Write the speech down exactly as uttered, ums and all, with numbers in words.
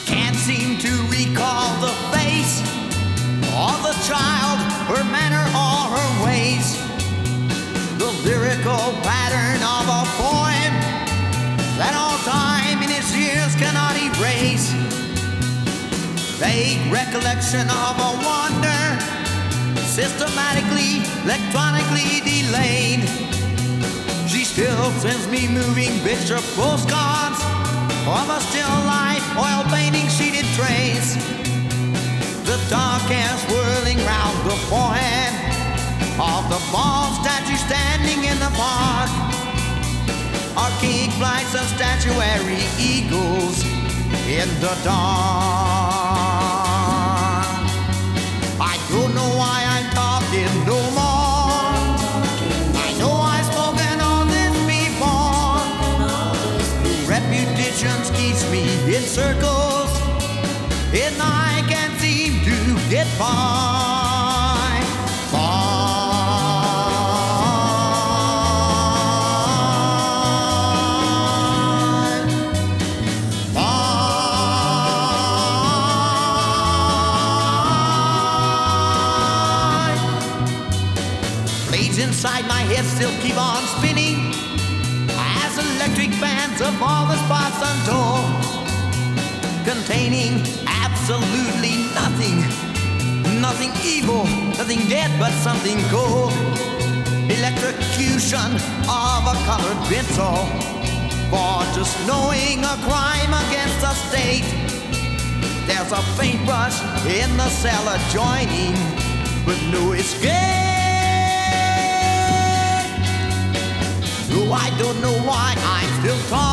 Can't seem to recall the face of the child, her manner or her ways. The lyrical pattern of a poem that all time in its years cannot erase. Vague recollection of a wonder, systematically, electronically delayed. She still sends me moving picture postcards of a still life, oil painting sheeted trays. The dark hair swirling round the forehead of the bald statue standing in the park. Archaic flights of statuary eagles in the dark. I don't know why I'm talking no more. I know I've spoken on this before. Reputation keeps me in circles, and I can't seem to get by. By. Blades inside my head still keep on spinning as electric bands of all the spots untold, containing absolutely nothing, nothing evil, nothing dead but something cold. Electrocution of a colored pencil for just knowing a crime against the state. There's a paintbrush in the cell adjoining, but no escape. So I don't know why I'm still talking.